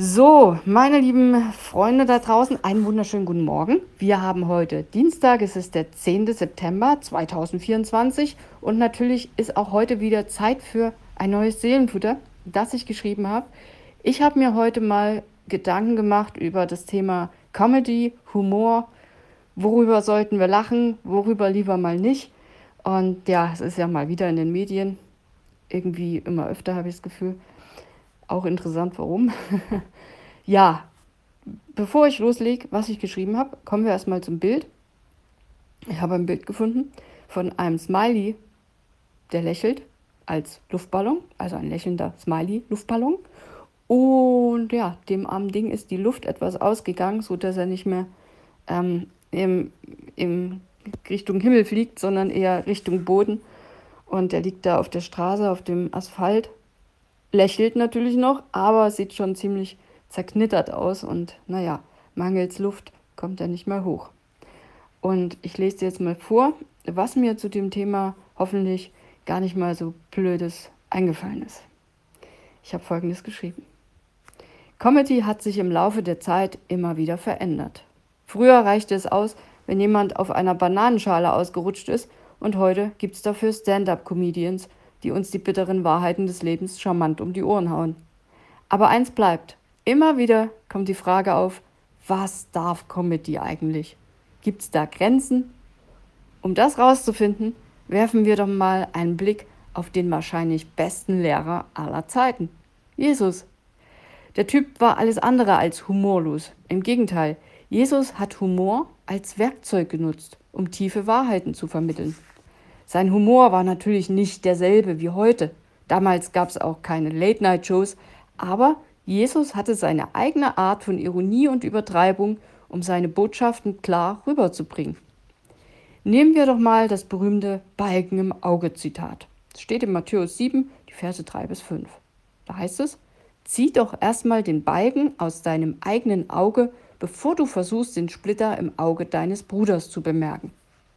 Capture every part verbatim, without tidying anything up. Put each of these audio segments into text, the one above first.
So, meine lieben Freunde da draußen, einen wunderschönen guten Morgen. Wir haben heute Dienstag, es ist der zehnte September zweitausendvierundzwanzig und natürlich ist auch heute wieder Zeit für ein neues Seelenfutter, das ich geschrieben habe. Ich habe mir heute mal Gedanken gemacht über das Thema Comedy, Humor, worüber sollten wir lachen, worüber lieber mal nicht. Und ja, es ist ja mal wieder in den Medien, irgendwie immer öfter habe ich das Gefühl. Auch interessant, warum. Ja, bevor ich loslege, was ich geschrieben habe, kommen wir erstmal zum Bild. Ich habe ein Bild gefunden von einem Smiley, der lächelt als Luftballon, also ein lächelnder Smiley-Luftballon. Und ja, dem armen Ding ist die Luft etwas ausgegangen, sodass er nicht mehr ähm, im, im Richtung Himmel fliegt, sondern eher Richtung Boden. Und er liegt da auf der Straße, auf dem Asphalt, lächelt natürlich noch, aber sieht schon ziemlich zerknittert aus und naja, mangels Luft kommt er nicht mehr hoch. Und ich lese dir jetzt mal vor, was mir zu dem Thema hoffentlich gar nicht mal so blödes eingefallen ist. Ich habe Folgendes geschrieben. Comedy hat sich im Laufe der Zeit immer wieder verändert. Früher reichte es aus, wenn jemand auf einer Bananenschale ausgerutscht ist, und heute gibt es dafür Stand-up-Comedians, die uns die bitteren Wahrheiten des Lebens charmant um die Ohren hauen. Aber eins bleibt, immer wieder kommt die Frage auf, was darf Comedy eigentlich? Gibt es da Grenzen? Um das rauszufinden, werfen wir doch mal einen Blick auf den wahrscheinlich besten Lehrer aller Zeiten, Jesus. Der Typ war alles andere als humorlos. Im Gegenteil, Jesus hat Humor als Werkzeug genutzt, um tiefe Wahrheiten zu vermitteln. Sein Humor war natürlich nicht derselbe wie heute. Damals gab es auch keine Late-Night-Shows, aber Jesus hatte seine eigene Art von Ironie und Übertreibung, um seine Botschaften klar rüberzubringen. Nehmen wir doch mal das berühmte Balken im Auge-Zitat. Es steht in Matthäus sieben, die Verse drei bis fünf. Da heißt es, zieh doch erstmal den Balken aus deinem eigenen Auge, bevor du versuchst, den Splitter im Auge deines Bruders zu bemerken.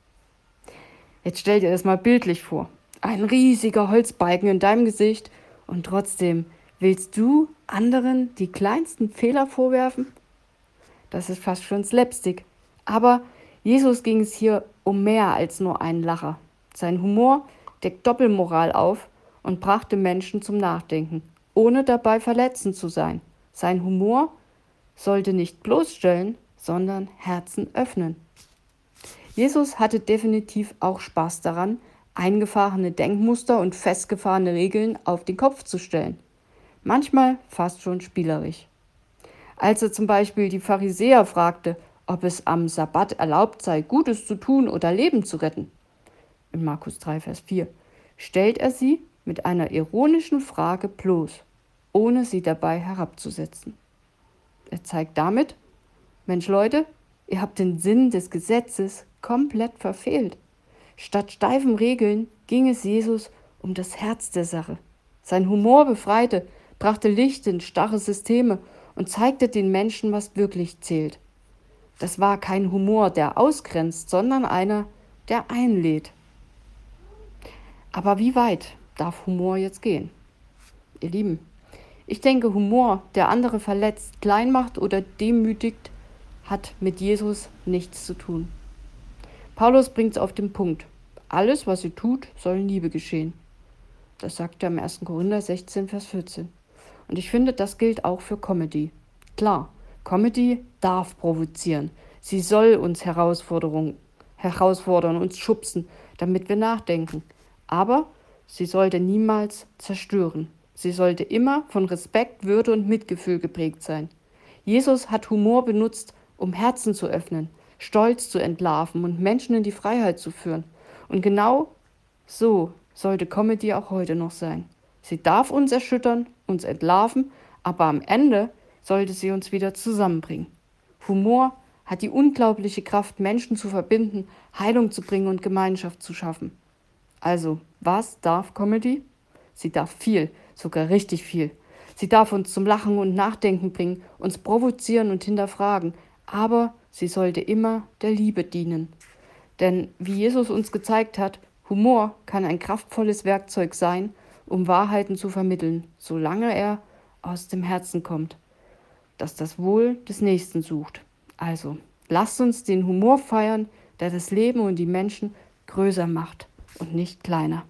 Jetzt stell dir das mal bildlich vor. Ein riesiger Holzbalken in deinem Gesicht und trotzdem willst du anderen die kleinsten Fehler vorwerfen? Das ist fast schon Slapstick. Aber Jesus ging es hier um mehr als nur einen Lacher. Sein Humor deckt Doppelmoral auf und brachte Menschen zum Nachdenken, ohne dabei verletzend zu sein. Sein Humor sollte nicht bloßstellen, sondern Herzen öffnen. Jesus hatte definitiv auch Spaß daran, eingefahrene Denkmuster und festgefahrene Regeln auf den Kopf zu stellen. Manchmal fast schon spielerisch. Als er zum Beispiel die Pharisäer fragte, ob es am Sabbat erlaubt sei, Gutes zu tun oder Leben zu retten, in Markus drei, Vers vier, stellt er sie mit einer ironischen Frage bloß, ohne sie dabei herabzusetzen. Er zeigt damit, Mensch Leute, ihr habt den Sinn des Gesetzes komplett verfehlt. Statt steifen Regeln ging es Jesus um das Herz der Sache. Sein Humor befreite, brachte Licht in starre Systeme und zeigte den Menschen, was wirklich zählt. Das war kein Humor, der ausgrenzt, sondern einer, der einlädt. Aber wie weit darf Humor jetzt gehen? Ihr Lieben, ich denke, Humor, der andere verletzt, klein macht oder demütigt, hat mit Jesus nichts zu tun. Paulus bringt es auf den Punkt. Alles, was ihr tut, soll in Liebe geschehen. Das sagt er im ersten Korinther sechzehn, Vers vierzehn. Und ich finde, das gilt auch für Comedy. Klar, Comedy darf provozieren. Sie soll uns Herausforderungen, herausfordern, uns schubsen, damit wir nachdenken. Aber sie sollte niemals zerstören. Sie sollte immer von Respekt, Würde und Mitgefühl geprägt sein. Jesus hat Humor benutzt, um Herzen zu öffnen, Stolz zu entlarven und Menschen in die Freiheit zu führen. Und genau so sollte Comedy auch heute noch sein. Sie darf uns erschüttern, uns entlarven, aber am Ende sollte sie uns wieder zusammenbringen. Humor hat die unglaubliche Kraft, Menschen zu verbinden, Heilung zu bringen und Gemeinschaft zu schaffen. Also, was darf Comedy? Sie darf viel, sogar richtig viel. Sie darf uns zum Lachen und Nachdenken bringen, uns provozieren und hinterfragen, aber sie sollte immer der Liebe dienen. Denn wie Jesus uns gezeigt hat, Humor kann ein kraftvolles Werkzeug sein, um Wahrheiten zu vermitteln, solange er aus dem Herzen kommt. das das Wohl des Nächsten sucht. Also, lasst uns den Humor feiern, der das Leben und die Menschen größer macht und nicht kleiner.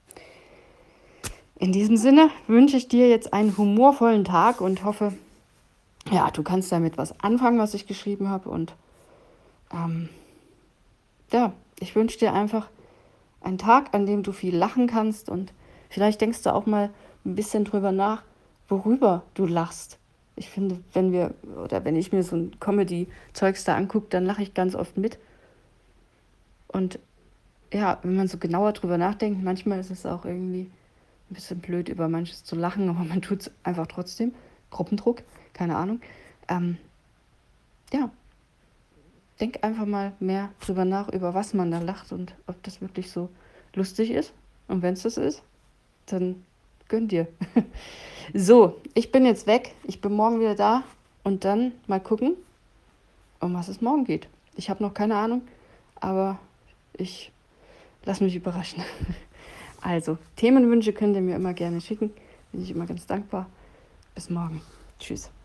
In diesem Sinne wünsche ich dir jetzt einen humorvollen Tag und hoffe, ja, du kannst damit was anfangen, was ich geschrieben habe. Und ähm, ja, ich wünsche dir einfach einen Tag, an dem du viel lachen kannst und vielleicht denkst du auch mal ein bisschen drüber nach, worüber du lachst. Ich finde, wenn wir oder wenn ich mir so ein Comedy-Zeugs da angucke, dann lache ich ganz oft mit. Und ja, wenn man so genauer drüber nachdenkt, manchmal ist es auch irgendwie ein bisschen blöd, über manches zu lachen, aber man tut es einfach trotzdem. Gruppendruck, keine Ahnung. Ähm, ja, denk einfach mal mehr drüber nach, über was man da lacht und ob das wirklich so lustig ist. Und wenn es das ist, dann gönn dir. So, ich bin jetzt weg. Ich bin morgen wieder da und dann mal gucken, um was es morgen geht. Ich habe noch keine Ahnung, aber ich lasse mich überraschen. Also, Themenwünsche könnt ihr mir immer gerne schicken. Bin ich immer ganz dankbar. Bis morgen. Tschüss.